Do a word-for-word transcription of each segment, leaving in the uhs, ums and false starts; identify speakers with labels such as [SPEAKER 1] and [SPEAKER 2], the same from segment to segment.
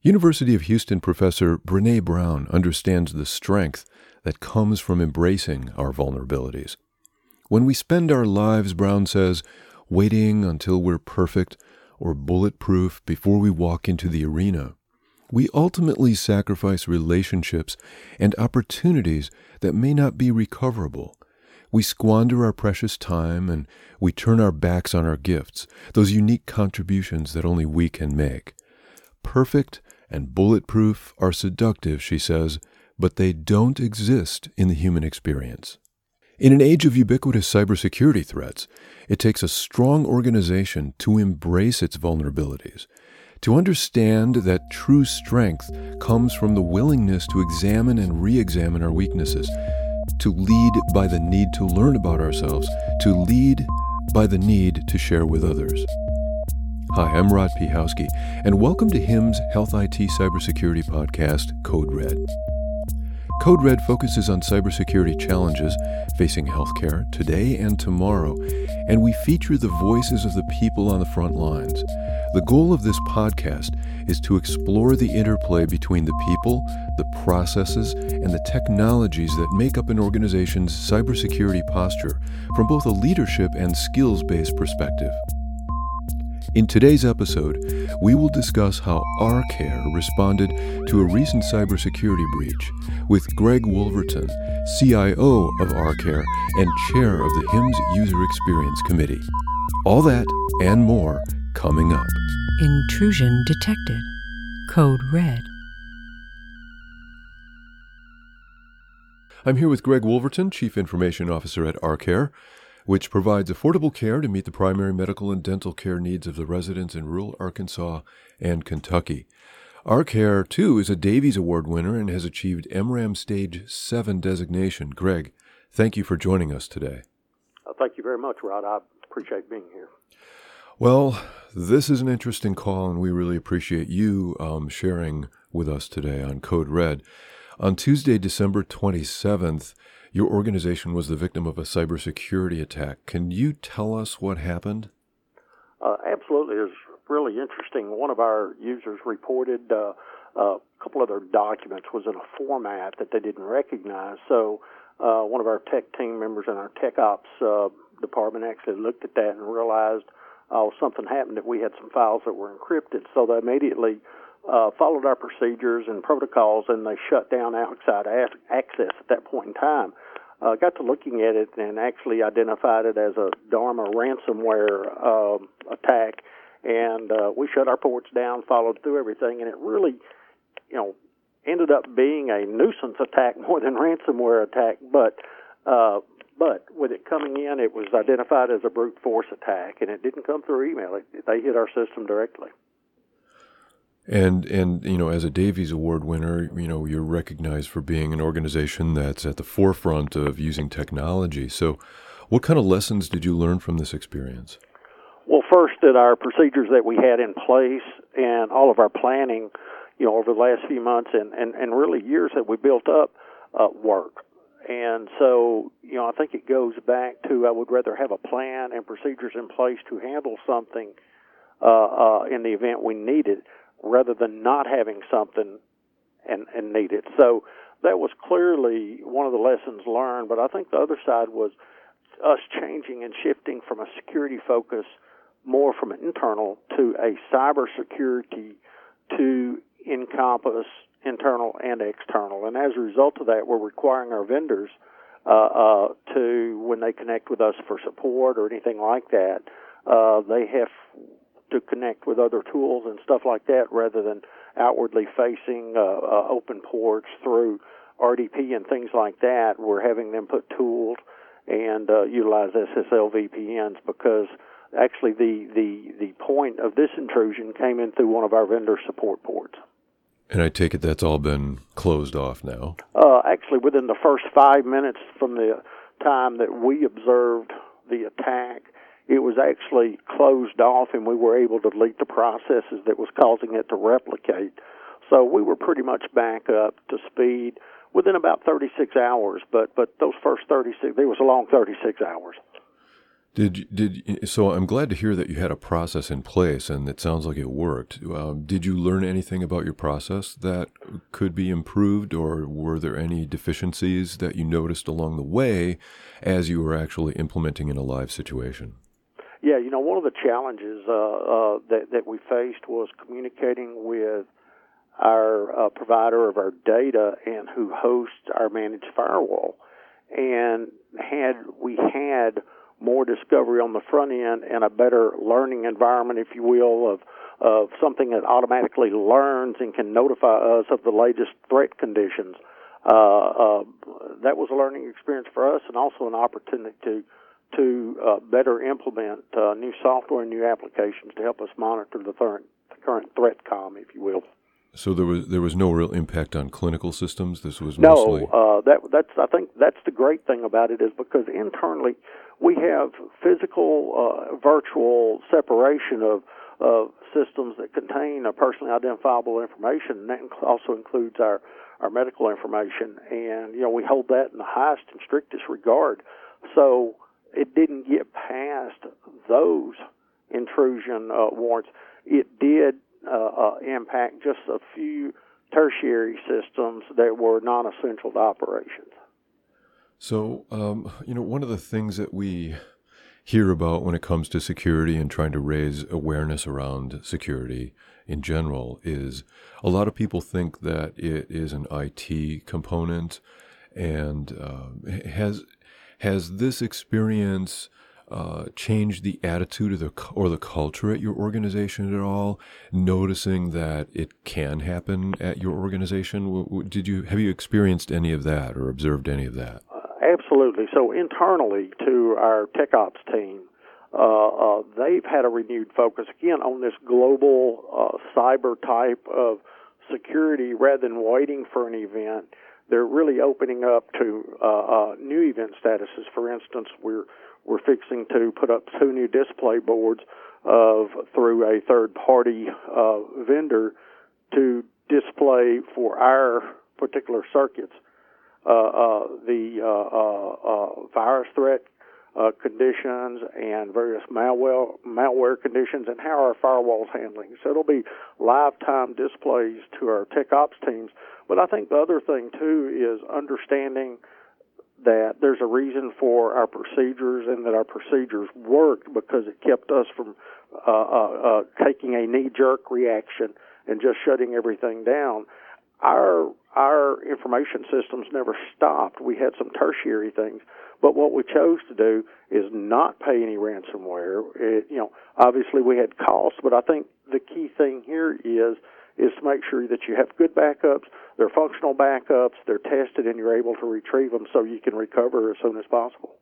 [SPEAKER 1] University of Houston professor Brené Brown understands the strength that comes from embracing our vulnerabilities. When we spend our lives, Brown says, waiting until we're perfect or bulletproof before we walk into the arena, we ultimately sacrifice relationships and opportunities that may not be recoverable. We squander our precious time and we turn our backs on our gifts, those unique contributions that only we can make. Perfect and bulletproof are seductive, she says, but they don't exist in the human experience. In an age of ubiquitous cybersecurity threats, it takes a strong organization to embrace its vulnerabilities, to understand that true strength comes from the willingness to examine and re-examine our weaknesses, to lead by the need to learn about ourselves, to lead by the need to share with others. Hi, I'm Rod Piechowski, and welcome to H I M's Health I T Cybersecurity podcast, Code Red. Code Red focuses on cybersecurity challenges facing healthcare today and tomorrow, and we feature the voices of the people on the front lines. The goal of this podcast is to explore the interplay between the people, the processes, and the technologies that make up an organization's cybersecurity posture from both a leadership and skills-based perspective. In today's episode, we will discuss how ARcare responded to a recent cybersecurity breach with Greg Wolverton, C I O of ARcare and chair of the H I M's User Experience Committee. All that and more coming up.
[SPEAKER 2] Intrusion detected. Code Red.
[SPEAKER 1] I'm here with Greg Wolverton, Chief Information Officer at ARcare, which provides affordable care to meet the primary medical and dental care needs of the residents in rural Arkansas and Kentucky. ARcare, too, is a Davies Award winner and has achieved M RAM Stage seven designation. Greg, thank you for joining us today.
[SPEAKER 3] Uh, thank you very much, Rod. I appreciate being here.
[SPEAKER 1] Well, this is an interesting call, and we really appreciate you um, sharing with us today on Code Red. On Tuesday, December twenty-seventh, your organization was the victim of a cybersecurity attack. Can you tell us what happened?
[SPEAKER 3] Uh, absolutely. It was really interesting. One of our users reported uh, a couple of their documents was in a format that they didn't recognize. So uh, one of our tech team members in our tech ops uh, department actually looked at that and realized oh, something happened, that we had some files that were encrypted. So they immediately uh, followed our procedures and protocols, and they shut down outside access at that point in time. Uh, got to looking at it and actually identified it as a Dharma ransomware uh, attack, and uh, we shut our ports down, followed through everything, and it really, you know, ended up being a nuisance attack more than ransomware attack. But uh, but with it coming in, it was identified as a brute force attack, and it didn't come through email. It, they hit our system directly.
[SPEAKER 1] And, and you know, as a Davies Award winner, you know, you're recognized for being an organization that's at the forefront of using technology. So what kind of lessons did you learn from this experience?
[SPEAKER 3] Well, first, that our procedures that we had in place and all of our planning, you know, over the last few months and, and, and really years that we built up uh, work. And so, you know, I think it goes back to I would rather have a plan and procedures in place to handle something uh, uh, in the event we need it, rather than not having something and, and need it. So that was clearly one of the lessons learned, but I think the other side was us changing and shifting from a security focus more from an internal to a cybersecurity to encompass internal and external. And as a result of that, we're requiring our vendors uh, uh, to, when they connect with us for support or anything like that, uh, they have to connect with other tools and stuff like that rather than outwardly facing uh, uh, open ports through R D P and things like that. We're having them put tools and uh, utilize S S L V P Ns because actually the, the, the point of this intrusion came in through one of our vendor support ports.
[SPEAKER 1] And I take it that's all been closed off now?
[SPEAKER 3] Uh, actually, within the first five minutes from the time that we observed the attack, it was actually closed off, and we were able to delete the processes that was causing it to replicate. So we were pretty much back up to speed within about thirty-six hours, but but those first thirty-six, there was a long thirty-six hours.
[SPEAKER 1] Did you- did so? I'm glad to hear that you had a process in place, and it sounds like it worked. Um, did you learn anything about your process that could be improved, or were there any deficiencies that you noticed along the way as you were actually implementing in a live situation?
[SPEAKER 3] Yeah, you know, one of the challenges uh, uh, that that we faced was communicating with our uh, provider of our data and who hosts our managed firewall, and had we had more discovery on the front end and a better learning environment, if you will, of of something that automatically learns and can notify us of the latest threat conditions. Uh, uh, that was a learning experience for us, and also an opportunity to to uh, better implement uh, new software and new applications to help us monitor the current the current threat comm, if you will.
[SPEAKER 1] So there was there was no real impact on clinical systems. This was mostly
[SPEAKER 3] no. Uh, that that's I think that's the great thing about it, is because internally we have physical, uh, virtual separation of of systems that contain a personally identifiable information, and that also includes our our medical information. And you know, we hold that in the highest and strictest regard. So it didn't get past those intrusion uh, warrants. It did uh, uh, impact just a few tertiary systems that were non-essential to operations.
[SPEAKER 1] So, um, you know, one of the things that we hear about when it comes to security and trying to raise awareness around security in general is a lot of people think that it is an I T component. And uh, has has this experience uh, changed the attitude of the, or the culture at your organization at all? Noticing that it can happen at your organization, did you have you experienced any of that or observed any of that?
[SPEAKER 3] Uh, absolutely. So internally to our tech ops team, uh, uh, they've had a renewed focus again on this global uh, cyber type of security rather than waiting for an event. They're really opening up to uh, uh, new event statuses. For instance, we're we're fixing to put up two new display boards of through a third-party uh, vendor to display for our particular circuits uh, uh, the uh, uh, uh, virus threat uh, conditions and various malware malware conditions, and how our firewall's handling. So it'll be live time displays to our tech ops teams. But I think the other thing, too, is understanding that there's a reason for our procedures and that our procedures worked, because it kept us from uh, uh, uh, taking a knee-jerk reaction and just shutting everything down. Our our information systems never stopped. We had some tertiary things, but what we chose to do is not pay any ransomware. It, you know, obviously we had costs, but I think the key thing here is is to make sure that you have good backups, they're functional backups, they're tested, and you're able to retrieve them so you can recover as soon as possible.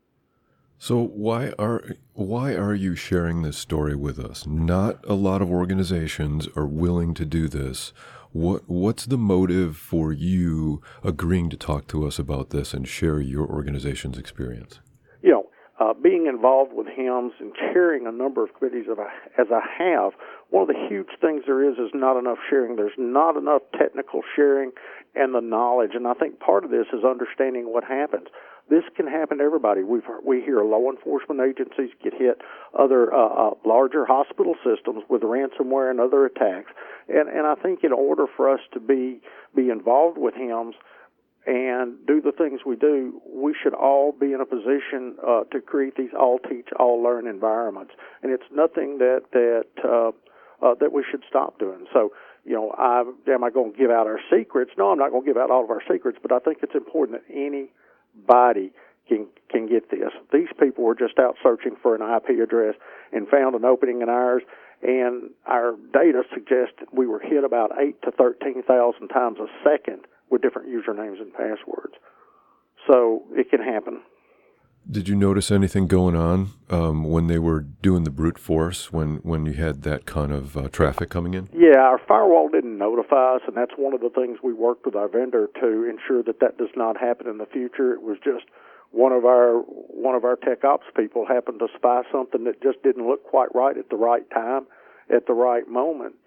[SPEAKER 1] So why are why are you sharing this story with us? Not a lot of organizations are willing to do this. What what's the motive for you agreeing to talk to us about this and share your organization's experience?
[SPEAKER 3] You know, uh, being involved with H I M S and chairing a number of committees as I, as I have, one of the huge things there is is not enough sharing. There's not enough technical sharing and the knowledge. And I think part of this is understanding what happens. This can happen to everybody. We've, we hear law enforcement agencies get hit, other uh, uh, larger hospital systems with ransomware and other attacks. And, and I think in order for us to be be involved with H I M S and do the things we do, we should all be in a position uh, to create these all teach, all learn environments. And it's nothing that that uh, uh, that we should stop doing. So, you know, I, am I going to give out our secrets? No, I'm not going to give out all of our secrets, but I think it's important that anybody can can get this. These people were just out searching for an I P address and found an opening in ours, and our data suggested we were hit about eight to thirteen thousand times a second with different usernames and passwords. So it can happen.
[SPEAKER 1] Did you notice anything going on um, when they were doing the brute force, when, when you had that kind of uh, traffic coming in?
[SPEAKER 3] Yeah, our firewall didn't notify us, and that's one of the things we worked with our vendor to ensure that that does not happen in the future. It was just one of our one of our tech ops people happened to spy something that just didn't look quite right at the right time, at the right moment.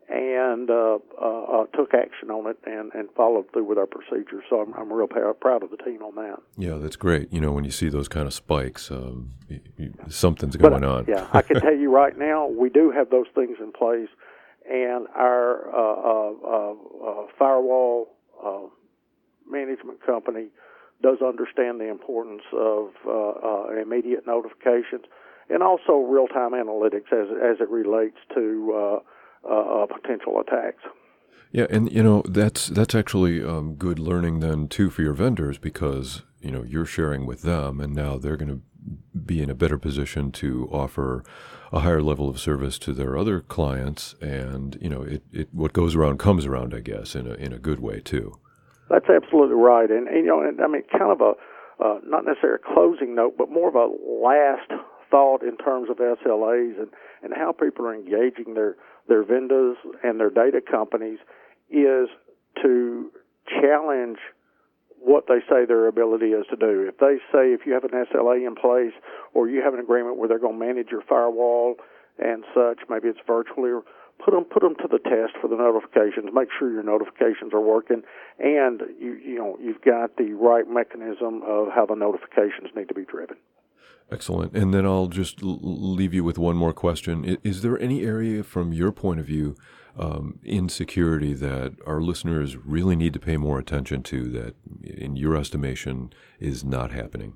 [SPEAKER 3] and uh, uh, uh, took action on it and, and followed through with our procedures. So I'm, I'm real p- proud of the team on that.
[SPEAKER 1] Yeah, that's great. You know, when you see those kind of spikes, um, you, you, something's going
[SPEAKER 3] but,
[SPEAKER 1] on.
[SPEAKER 3] Yeah, I can tell you right now, we do have those things in place, and our uh, uh, uh, uh, firewall uh, management company does understand the importance of uh, uh, immediate notifications and also real-time analytics as as it relates to uh, uh, potential attacks.
[SPEAKER 1] Yeah, and you know that's that's actually um, good learning then too for your vendors, because you know you're sharing with them, and now they're going to be in a better position to offer a higher level of service to their other clients, and you know it, it what goes around comes around, I guess, in a in a good way too.
[SPEAKER 3] That's absolutely right, and, and you know, and, I mean, kind of a uh, not necessarily a closing note, but more of a last thought in terms of S L As and, and how people are engaging their their vendors and their data companies is to challenge what they say their ability is to do. If they say if you have an S L A in place or you have an agreement where they're going to manage your firewall and such, maybe it's virtually, or put them put them to the test for the notifications. Make sure your notifications are working, and you you know you've got the right mechanism of how the notifications need to be driven.
[SPEAKER 1] Excellent. And then I'll just l- leave you with one more question. Is, is there any area from your point of view um, in security that our listeners really need to pay more attention to that, in your estimation, is not happening?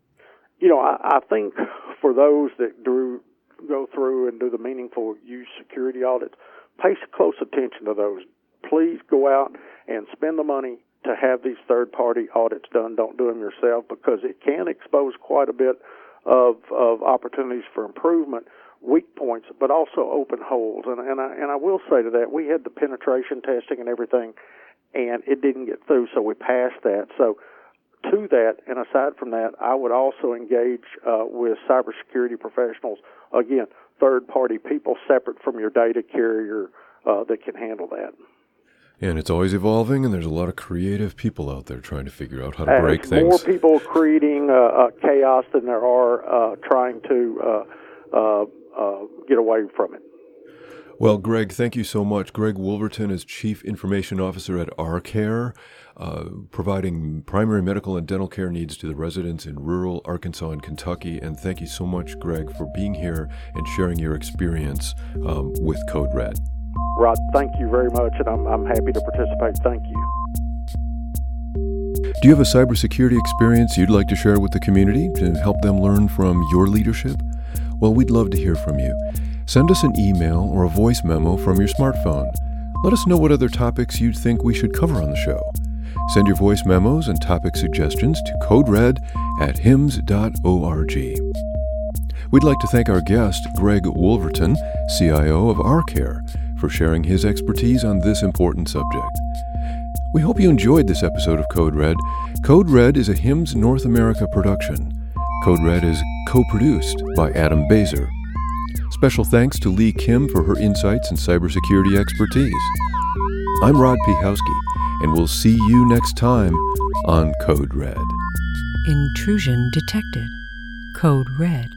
[SPEAKER 3] You know, I, I think for those that do go through and do the meaningful use security audits, pay close attention to those. Please go out and spend the money to have these third-party audits done. Don't do them yourself, because it can expose quite a bit of, of opportunities for improvement, weak points, but also open holes. And, and, I, and I will say to that, we had the penetration testing and everything, and it didn't get through, so we passed that. So to that, and aside from that, I would also engage uh, with cybersecurity professionals, again, third-party people separate from your data carrier uh, that can handle that.
[SPEAKER 1] And it's always evolving, and there's a lot of creative people out there trying to figure out how to
[SPEAKER 3] Uh,
[SPEAKER 1] break
[SPEAKER 3] there's
[SPEAKER 1] things.
[SPEAKER 3] More people creating uh, uh, chaos than there are uh, trying to uh, uh, uh, get away from it.
[SPEAKER 1] Well, Greg, thank you so much. Greg Wolverton is Chief Information Officer at ARcare, uh, providing primary medical and dental care needs to the residents in rural Arkansas and Kentucky. And thank you so much, Greg, for being here and sharing your experience um, with Code Red.
[SPEAKER 3] Rod, thank you very much, and I'm, I'm happy to participate. Thank you.
[SPEAKER 1] Do you have a cybersecurity experience you'd like to share with the community to help them learn from your leadership? Well, we'd love to hear from you. Send us an email or a voice memo from your smartphone. Let us know what other topics you'd think we should cover on the show. Send your voice memos and topic suggestions to codered at hims dot org. We'd like to thank our guest, Greg Wolverton, C I O of ARcare, for sharing his expertise on this important subject. We hope you enjoyed this episode of Code Red. Code Red is a HIMSS North America production. Code Red is co-produced by Adam Baser. Special thanks to Lee Kim for her insights and cybersecurity expertise. I'm Rod Piechowski, and we'll see you next time on Code Red.
[SPEAKER 2] Intrusion detected. Code Red.